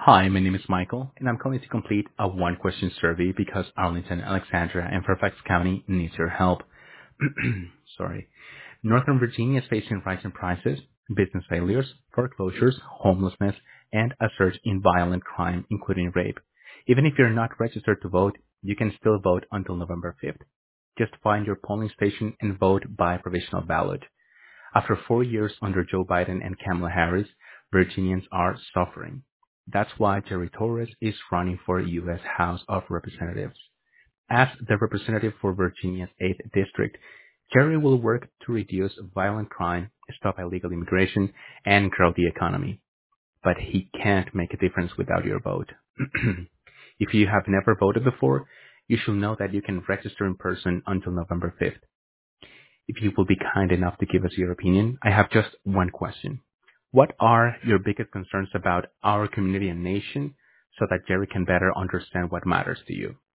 Hi, my name is Michael, and I'm calling to complete a one-question survey because Arlington, Alexandria, and Fairfax County needs your help. Sorry. Northern Virginia is facing rising prices, business failures, foreclosures, homelessness, and a surge in violent crime, including rape. Even if you're not registered to vote, you can still vote until November 5th. Just find your polling station and vote by provisional ballot. After 4 years under Joe Biden and Kamala Harris, Virginians are suffering. That's why Jerry Torres is running for U.S. House of Representatives. As the representative for Virginia's 8th District, Jerry will work to reduce violent crime, stop illegal immigration, and grow the economy. But he can't make a difference without your vote. If you have never voted before, you should know that you can register in person until November 5th. If you will be kind enough to give us your opinion, I have just one question. What are your biggest concerns about our community and nation so that Jerry can better understand what matters to you?